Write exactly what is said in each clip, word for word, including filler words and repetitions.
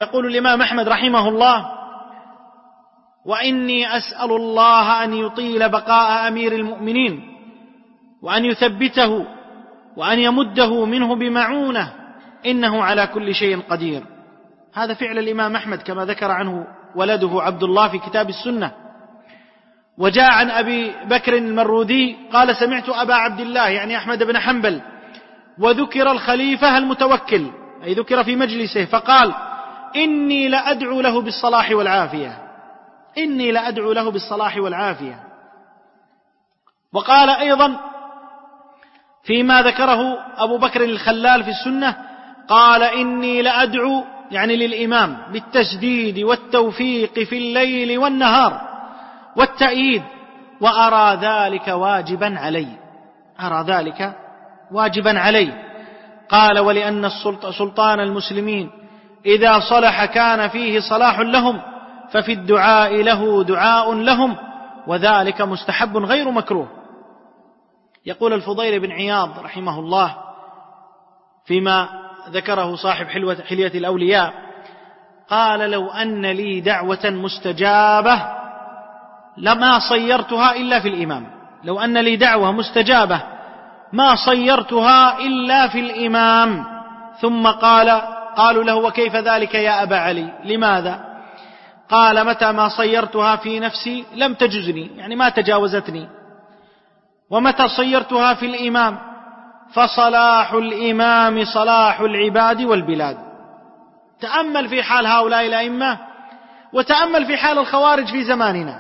يقول الإمام أحمد رحمه الله: وإني أسأل الله أن يطيل بقاء أمير المؤمنين وأن يثبته وأن يمده منه بمعونة، إنه على كل شيء قدير. هذا فعل الإمام أحمد كما ذكر عنه ولده عبد الله في كتاب السنة. وجاء عن أبي بكر المرودي قال: سمعت أبا عبد الله يعني أحمد بن حنبل وذكر الخليفة المتوكل، أي ذكر في مجلسه، فقال: إني لأدعو له بالصلاح والعافية، إني لأدعو له بالصلاح والعافية. وقال أيضا فيما ذكره أبو بكر الخلال في السنة، قال: إني لأدعو يعني للإمام بالتسديد والتوفيق في الليل والنهار والتأييد، وأرى ذلك واجبا علي، أرى ذلك واجبا علي. قال: ولأن سلطان المسلمين إذا صلح كان فيه صلاح لهم، ففي الدعاء له دعاء لهم، وذلك مستحب غير مكروه. يقول الفضيل بن عياض رحمه الله فيما ذكره صاحب حلية الأولياء، قال: لو أن لي دعوة مستجابة لما صيرتها إلا في الإمام، لو أن لي دعوة مستجابة ما صيرتها إلا في الإمام. ثم قال: قالوا له: وكيف ذلك يا أبا علي؟ لماذا؟ قال: متى ما صيرتها في نفسي لم تجزني، يعني ما تجاوزتني، ومتى صيرتها في الإمام فصلاح الإمام صلاح العباد والبلاد. تأمل في حال هؤلاء الأئمة، وتأمل في حال الخوارج في زماننا،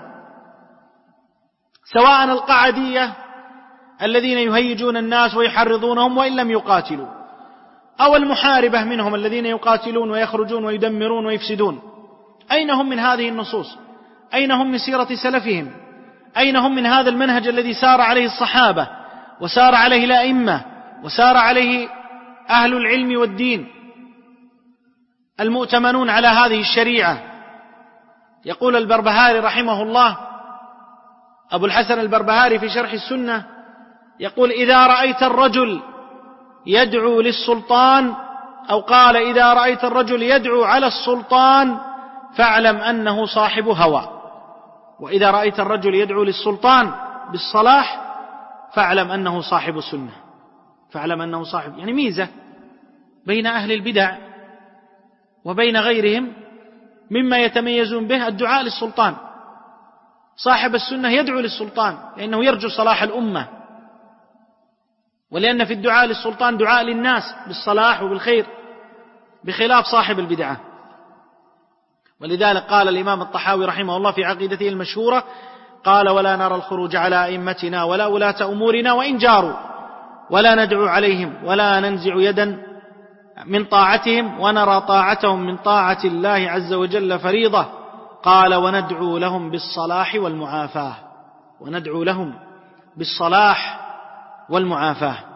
سواء القعدية الذين يهيجون الناس ويحرضونهم وإن لم يقاتلوا، أو المحاربة منهم الذين يقاتلون ويخرجون ويدمرون ويفسدون. أين هم من هذه النصوص؟ أين هم من سيرة سلفهم؟ أين هم من هذا المنهج الذي سار عليه الصحابة وسار عليه الأئمة وسار عليه أهل العلم والدين المؤتمنون على هذه الشريعة؟ يقول البربهاري رحمه الله، أبو الحسن البربهاري في شرح السنة، يقول: إذا رأيت الرجل يدعو للسلطان، أو قال: إذا رأيت الرجل يدعو على السلطان فاعلم أنه صاحب هوى، وإذا رأيت الرجل يدعو للسلطان بالصلاح فاعلم أنه صاحب سنة، فاعلم أنه صاحب، يعني ميزة بين أهل البدع وبين غيرهم مما يتميزون به الدعاء للسلطان. صاحب السنة يدعو للسلطان لأنه يرجو صلاح الأمة، ولأن في الدعاء للسلطان دعاء للناس بالصلاح وبالخير، بخلاف صاحب البدعة. ولذلك قال الإمام الطحاوي رحمه الله في عقيدته المشهورة، قال: ولا نرى الخروج على أئمتنا ولا ولاة أمورنا وإن جاروا، ولا ندعو عليهم ولا ننزع يدا من طاعتهم، ونرى طاعتهم من طاعة الله عز وجل فريضة. قال: وندعو لهم بالصلاح والمعافاة، وندعو لهم بالصلاح والمعافاة.